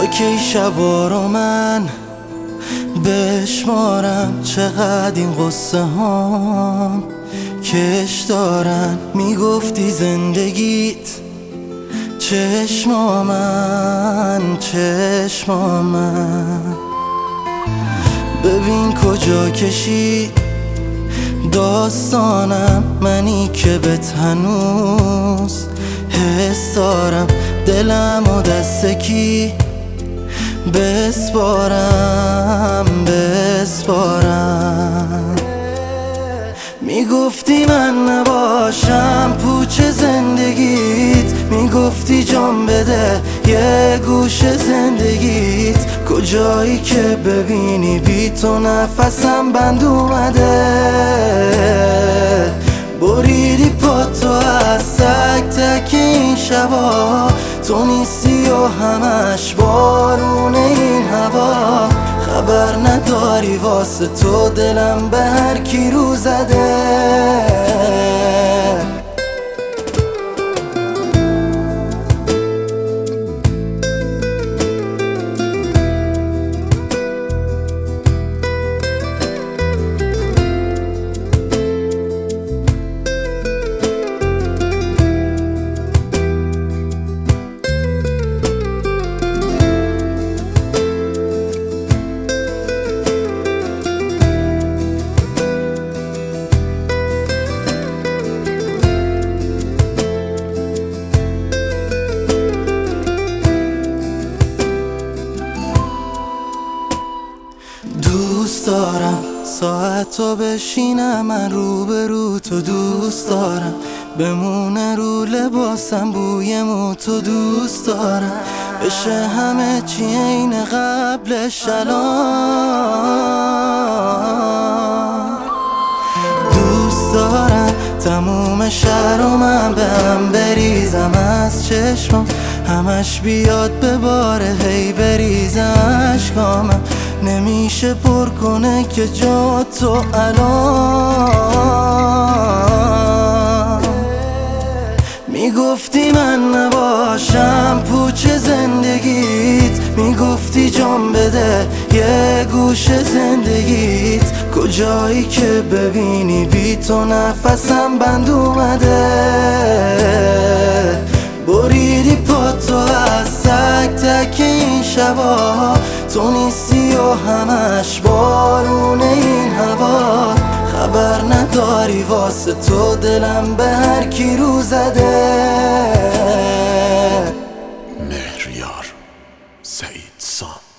تا کی شبا رو من بشمارم، چقدر این قصه هام کش دارن. میگفتی زندگیت چشما من، چشما من. ببین کجا کشید داستانم، منی که بهت هنوز حس دارم. دلم و دست کی بسپارم، بسپارم. میگفتی من نباشم پوچ زندگیت، میگفتی جان بده یه گوش زندگیت. کجایی که ببینی بی تو نفسم بند اومده، بریدی پا تو از تک تک این شبا. تو نیستی و همش بارون این هوا، خبر نداری واسه تو دلم به هر کی رو زده. دوست دارم ساعت تو بشینم من روبرو تو، دوست دارم بمونه رو لباسم بوی مو تو، دوست دارم بشه همه چی عین قبلش الان. دوست دارم تموم شهر و من به هم بریزم، از چشمم همش بیاد به باره هی بریزم. اشکامم نمیشه پر کنه که جا تو الان. میگفتی من نباشم پوچ زندگیت، میگفتی جان بده یه گوش زندگیت. کجایی که ببینی بی تو نفسم بند اومده، بریدی پا تو از تک تک این شبا. تو نیستی و همش بارون این هوا، خبر نداری واسه تو دلم به هر کی رو زده. مهریار سعید سام.